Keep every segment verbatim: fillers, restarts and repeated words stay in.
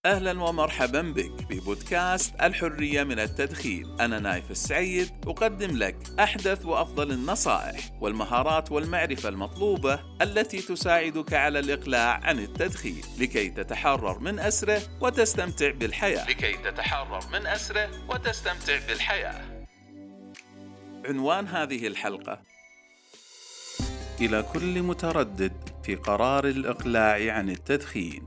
أهلا ومرحبا بك ببودكاست الحرية من التدخين. أنا نايف السعيد أقدم لك أحدث وأفضل النصائح والمهارات والمعرفة المطلوبة التي تساعدك على الإقلاع عن التدخين لكي تتحرر من أسره وتستمتع بالحياة لكي تتحرر من أسره وتستمتع بالحياة. عنوان هذه الحلقة: إلى كل متردد في قرار الإقلاع عن التدخين.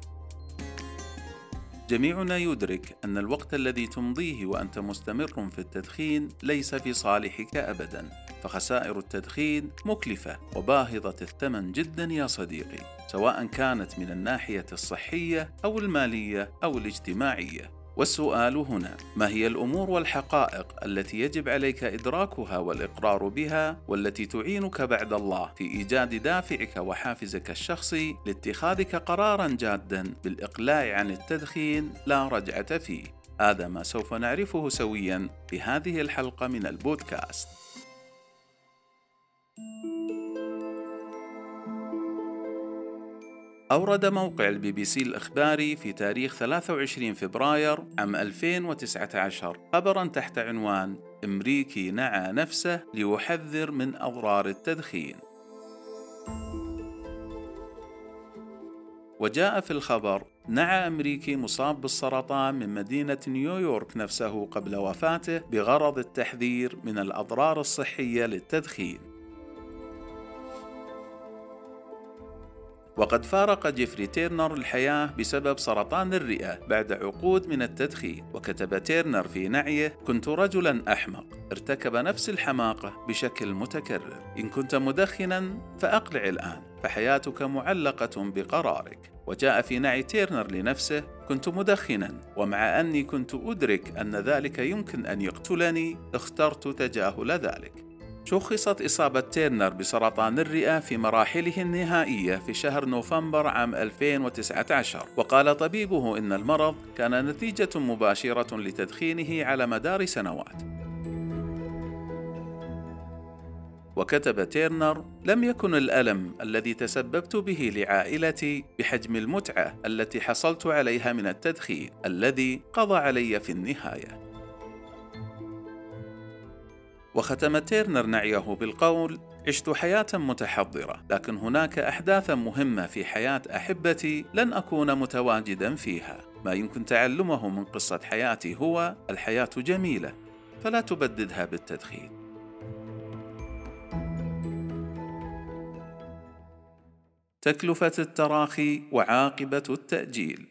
جميعنا يدرك أن الوقت الذي تمضيه وأنت مستمر في التدخين ليس في صالحك أبداً، فخسائر التدخين مكلفة وباهظة الثمن جداً يا صديقي، سواء كانت من الناحية الصحية أو المالية أو الاجتماعية. والسؤال هنا: ما هي الأمور والحقائق التي يجب عليك إدراكها والإقرار بها، والتي تعينك بعد الله في إيجاد دافعك وحافزك الشخصي لاتخاذك قراراً جاداً بالإقلاع عن التدخين لا رجعة فيه؟ هذا ما سوف نعرفه سوياً في هذه الحلقة من البودكاست. أورد موقع البي بي سي الإخباري في تاريخ ثلاثة وعشرين فبراير عام ألفين وتسعة عشر خبراً تحت عنوان: أمريكي نعى نفسه ليحذر من أضرار التدخين. وجاء في الخبر: نعى أمريكي مصاب بالسرطان من مدينة نيويورك نفسه قبل وفاته بغرض التحذير من الأضرار الصحية للتدخين. وقد فارق جيفري تيرنر الحياة بسبب سرطان الرئة بعد عقود من التدخين. وكتب تيرنر في نعيه: كنت رجلاً أحمق ارتكب نفس الحماقة بشكل متكرر. إن كنت مدخناً فأقلع الآن، فحياتك معلقة بقرارك. وجاء في نعي تيرنر لنفسه: كنت مدخناً، ومع أني كنت أدرك أن ذلك يمكن أن يقتلني اخترت تجاهل ذلك. شخصت إصابة تيرنر بسرطان الرئة في مراحله النهائية في شهر نوفمبر عام ألفين وتسعة عشر، وقال طبيبه إن المرض كان نتيجة مباشرة لتدخينه على مدار سنوات. وكتب تيرنر: لم يكن الألم الذي تسببت به لعائلتي بحجم المتعة التي حصلت عليها من التدخين الذي قضى علي في النهاية. وختم تيرنر نعيه بالقول: عشت حياة متحضرة، لكن هناك أحداث مهمة في حياة أحبتي لن أكون متواجدا فيها. ما يمكن تعلمه من قصة حياتي هو: الحياة جميلة، فلا تبددها بالتدخين. تكلفة التراخي وعاقبة التأجيل.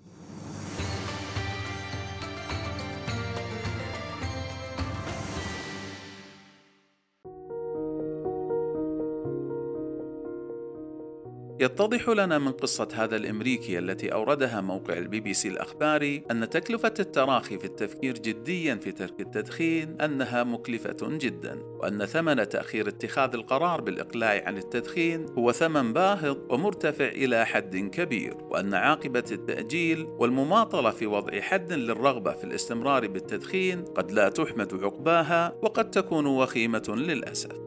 يتضح لنا من قصة هذا الأمريكي التي أوردها موقع البي بي سي الأخباري أن تكلفة التراخي في التفكير جدياً في ترك التدخين أنها مكلفة جداً، وأن ثمن تأخير اتخاذ القرار بالإقلاع عن التدخين هو ثمن باهظ ومرتفع إلى حد كبير، وأن عاقبة التأجيل والمماطلة في وضع حد للرغبة في الاستمرار بالتدخين قد لا تحمد عقباها، وقد تكون وخيمة للأسف.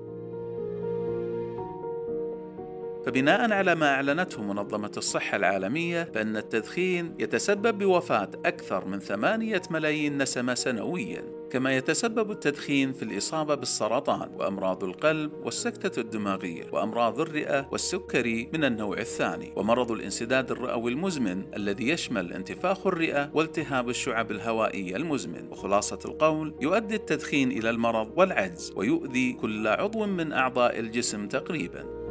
فبناء على ما أعلنته منظمة الصحة العالمية، فإن التدخين يتسبب بوفاة أكثر من ثمانية ملايين نسمة سنوياً، كما يتسبب التدخين في الإصابة بالسرطان وأمراض القلب والسكتة الدماغية وأمراض الرئة والسكري من النوع الثاني ومرض الانسداد الرئوي المزمن الذي يشمل انتفاخ الرئة والتهاب الشعب الهوائية المزمن. وخلاصة القول: يؤدي التدخين إلى المرض والعجز، ويؤذي كل عضو من أعضاء الجسم تقريباً.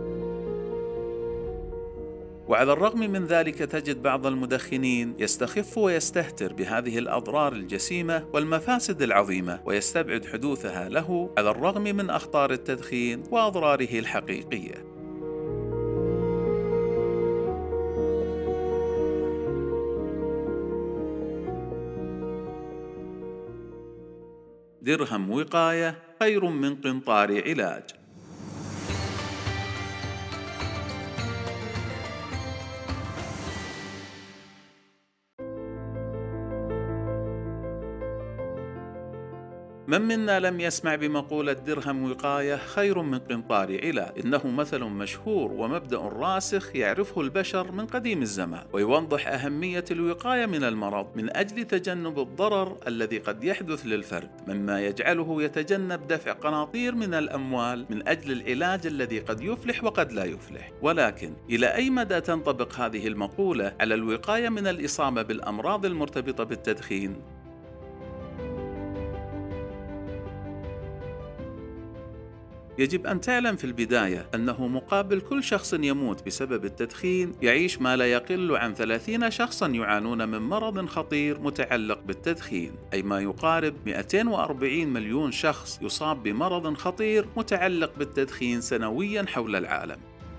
وعلى الرغم من ذلك تجد بعض المدخنين يستخف ويستهتر بهذه الأضرار الجسيمة والمفاسد العظيمة، ويستبعد حدوثها له على الرغم من أخطار التدخين وأضراره الحقيقية. درهم وقاية خير من قنطار علاج. من منا لم يسمع بمقولة درهم وقاية خير من قنطار علا؟ إنه مثل مشهور ومبدأ راسخ يعرفه البشر من قديم الزمان، ويوضح أهمية الوقاية من المرض من أجل تجنب الضرر الذي قد يحدث للفرد، مما يجعله يتجنب دفع قناطير من الأموال من أجل العلاج الذي قد يفلح وقد لا يفلح. ولكن إلى أي مدى تنطبق هذه المقولة على الوقاية من الإصابة بالأمراض المرتبطة بالتدخين؟ يجب أن تعلم في البداية أنه مقابل كل شخص يموت بسبب التدخين يعيش ما لا يقل عن ثلاثين شخصاً يعانون من مرض خطير متعلق بالتدخين، أي ما يقارب مئتين وأربعين مليون شخص يصاب بمرض خطير متعلق بالتدخين سنوياً حول العالم.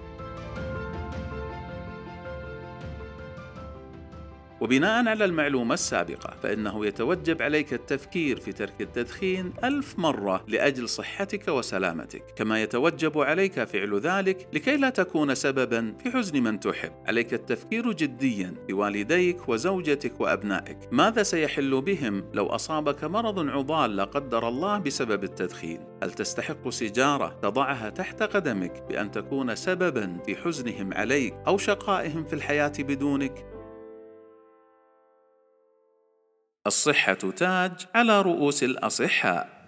وبناء على المعلومة السابقة فإنه يتوجب عليك التفكير في ترك التدخين ألف مرة لأجل صحتك وسلامتك، كما يتوجب عليك فعل ذلك لكي لا تكون سبباً في حزن من تحب. عليك التفكير جدياً في والديك وزوجتك وأبنائك، ماذا سيحل بهم لو أصابك مرض عضال لا قدر الله بسبب التدخين؟ هل تستحق سيجارة تضعها تحت قدمك بأن تكون سبباً في حزنهم عليك أو شقائهم في الحياة بدونك؟ الصحة تاج على رؤوس الأصحاء.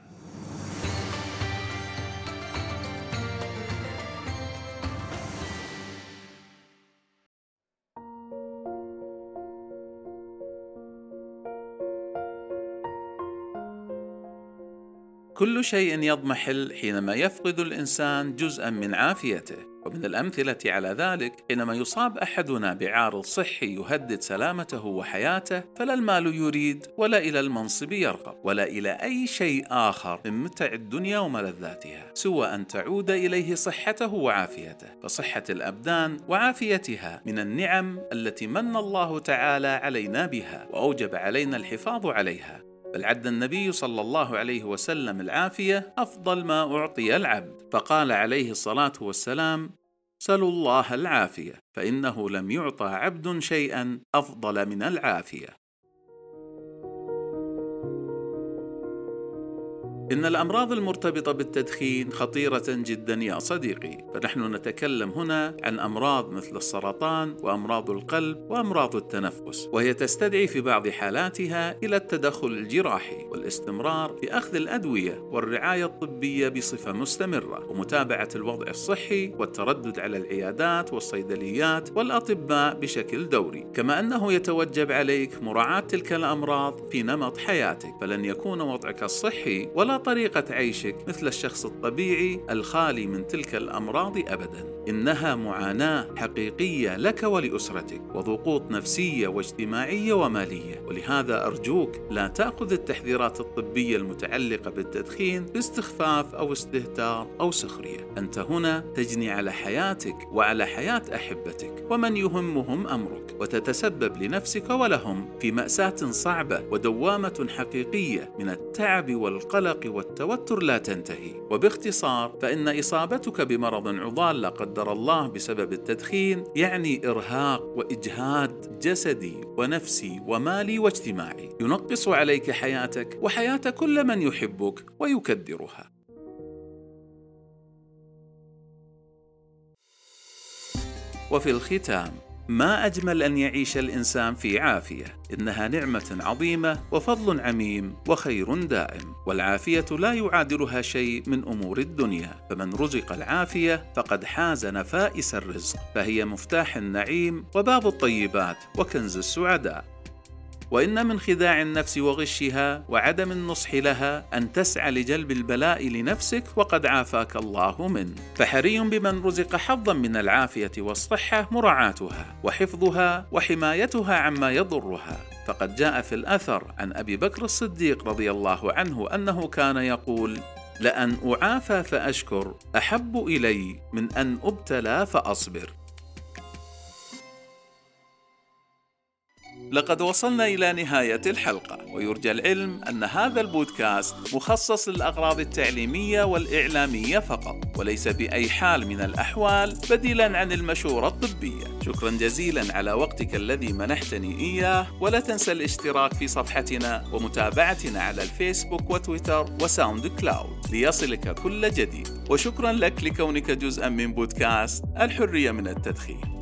كل شيء يضمحل حينما يفقد الإنسان جزءاً من عافيته، ومن الأمثلة على ذلك حينما يصاب أحدنا بعارض صحي يهدد سلامته وحياته، فلا المال يريد ولا إلى المنصب يرغب ولا إلى أي شيء آخر من متع الدنيا وملذاتها سوى أن تعود إليه صحته وعافيته. فصحة الأبدان وعافيتها من النعم التي من الله تعالى علينا بها وأوجب علينا الحفاظ عليها، بل عد النبي صلى الله عليه وسلم العافية أفضل ما أعطي العبد، فقال عليه الصلاة والسلام: سلوا الله العافية فإنه لم يعطى عبد شيئا أفضل من العافية. إن الأمراض المرتبطة بالتدخين خطيرة جدا يا صديقي، فنحن نتكلم هنا عن أمراض مثل السرطان وأمراض القلب وأمراض التنفس، وهي تستدعي في بعض حالاتها إلى التدخل الجراحي والاستمرار في أخذ الأدوية والرعاية الطبية بصفة مستمرة، ومتابعة الوضع الصحي والتردد على العيادات والصيدليات والأطباء بشكل دوري، كما أنه يتوجب عليك مراعاة تلك الأمراض في نمط حياتك، فلن يكون وضعك الصحي ولا طريقة عيشك مثل الشخص الطبيعي الخالي من تلك الأمراض أبداً. إنها معاناة حقيقية لك ولأسرتك، وضغوط نفسية واجتماعية ومالية، ولهذا أرجوك لا تأخذ التحذيرات الطبية المتعلقة بالتدخين باستخفاف أو استهتار أو سخرية. أنت هنا تجني على حياتك وعلى حياة أحبتك ومن يهمهم أمرك، وتتسبب لنفسك ولهم في مأساة صعبة ودوامة حقيقية من التعب والقلق والتوتر لا تنتهي. وباختصار فإن إصابتك بمرض عضال لا قدر الله بسبب التدخين يعني إرهاق وإجهاد جسدي ونفسي ومالي واجتماعي ينقص عليك حياتك وحياة كل من يحبك ويكدرها. وفي الختام، ما أجمل أن يعيش الإنسان في عافية، إنها نعمة عظيمة وفضل عميم وخير دائم، والعافية لا يعادلها شيء من أمور الدنيا، فمن رزق العافية فقد حاز نفائس الرزق، فهي مفتاح النعيم وباب الطيبات وكنز السعداء. وإن من خداع النفس وغشها وعدم النصح لها أن تسعى لجلب البلاء لنفسك وقد عافاك الله منه، فحري بمن رزق حظا من العافية والصحة مراعاتها وحفظها وحمايتها عما يضرها. فقد جاء في الأثر عن أبي بكر الصديق رضي الله عنه أنه كان يقول: لأن أعافى فأشكر أحب إلي من أن أبتلى فأصبر. لقد وصلنا إلى نهاية الحلقة، ويرجى العلم أن هذا البودكاست مخصص للأغراض التعليمية والإعلامية فقط، وليس بأي حال من الأحوال بديلاً عن المشورة الطبية. شكراً جزيلاً على وقتك الذي منحتني إياه، ولا تنسى الاشتراك في صفحتنا ومتابعتنا على الفيسبوك وتويتر وساوند كلاود ليصلك كل جديد. وشكراً لك لكونك جزءاً من بودكاست الحرية من التدخين.